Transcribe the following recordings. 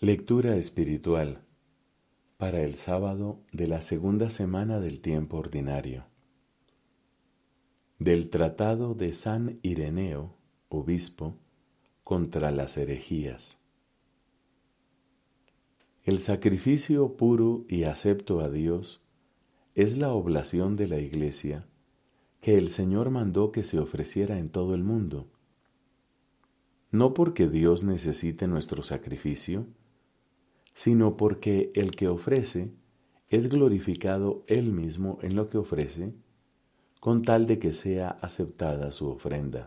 Lectura espiritual para el sábado de la segunda semana del tiempo ordinario. Del Tratado de San Ireneo, obispo, contra las herejías. El sacrificio puro y acepto a Dios es la oblación de la Iglesia que el Señor mandó que se ofreciera en todo el mundo. No porque Dios necesite nuestro sacrificio, sino porque el que ofrece es glorificado Él mismo en lo que ofrece, con tal de que sea aceptada su ofrenda.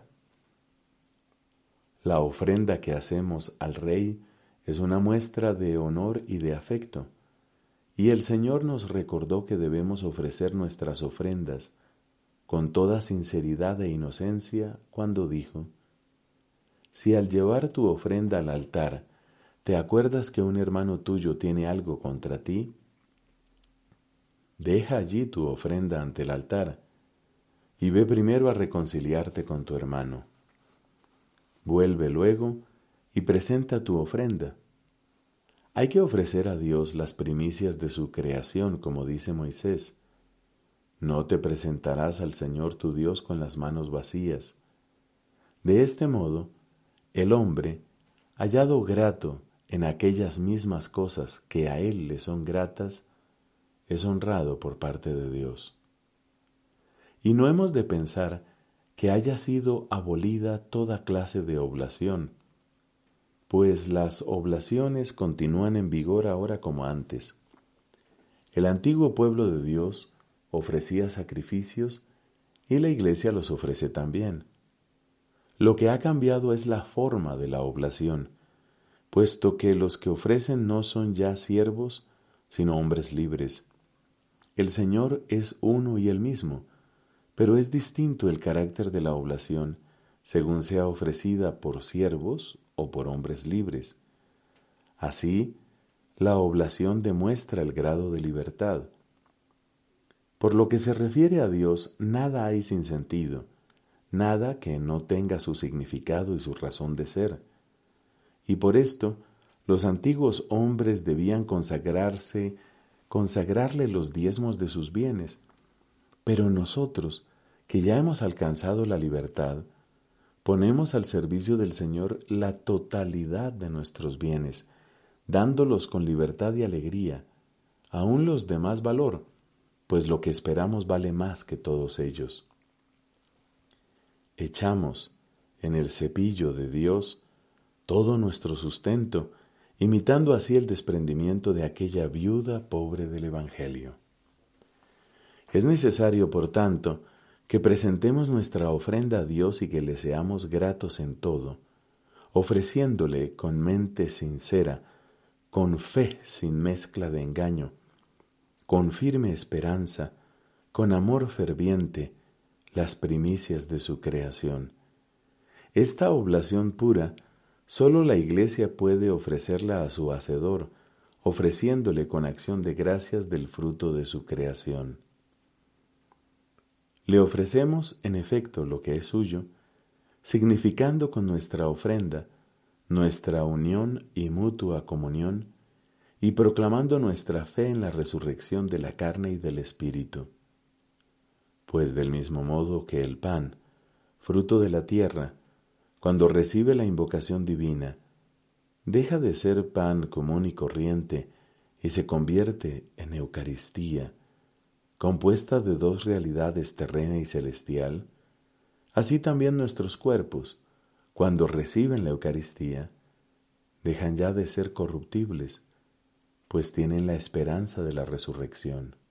La ofrenda que hacemos al Rey es una muestra de honor y de afecto, y el Señor nos recordó que debemos ofrecer nuestras ofrendas con toda sinceridad e inocencia cuando dijo: si al llevar tu ofrenda al altar te acuerdas que un hermano tuyo tiene algo contra ti, deja allí tu ofrenda ante el altar y ve primero a reconciliarte con tu hermano. Vuelve luego y presenta tu ofrenda. Hay que ofrecer a Dios las primicias de su creación, como dice Moisés. No te presentarás al Señor tu Dios con las manos vacías. De este modo, el hombre, hallado grato en aquellas mismas cosas que a él le son gratas, es honrado por parte de Dios. Y no hemos de pensar que haya sido abolida toda clase de oblación, pues las oblaciones continúan en vigor ahora como antes. El antiguo pueblo de Dios ofrecía sacrificios y la Iglesia los ofrece también. Lo que ha cambiado es la forma de la oblación, puesto que los que ofrecen no son ya siervos, sino hombres libres. El Señor es uno y el mismo, pero es distinto el carácter de la oblación según sea ofrecida por siervos o por hombres libres. Así, la oblación demuestra el grado de libertad. Por lo que se refiere a Dios, nada hay sin sentido, nada que no tenga su significado y su razón de ser. Y por esto, los antiguos hombres debían consagrarle los diezmos de sus bienes. Pero nosotros, que ya hemos alcanzado la libertad, ponemos al servicio del Señor la totalidad de nuestros bienes, dándolos con libertad y alegría, aun los de más valor, pues lo que esperamos vale más que todos ellos. Echamos en el cepillo de Dios todo nuestro sustento, imitando así el desprendimiento de aquella viuda pobre del Evangelio. Es necesario, por tanto, que presentemos nuestra ofrenda a Dios y que le seamos gratos en todo, ofreciéndole con mente sincera, con fe sin mezcla de engaño, con firme esperanza, con amor ferviente, las primicias de su creación. Esta oblación pura solo la Iglesia puede ofrecerla a su Hacedor, ofreciéndole con acción de gracias del fruto de su creación. Le ofrecemos, en efecto, lo que es suyo, significando con nuestra ofrenda nuestra unión y mutua comunión, y proclamando nuestra fe en la resurrección de la carne y del Espíritu. Pues del mismo modo que el pan, fruto de la tierra, cuando recibe la invocación divina, deja de ser pan común y corriente y se convierte en Eucaristía, compuesta de dos realidades terrena y celestial, así también nuestros cuerpos, cuando reciben la Eucaristía, dejan ya de ser corruptibles, pues tienen la esperanza de la resurrección.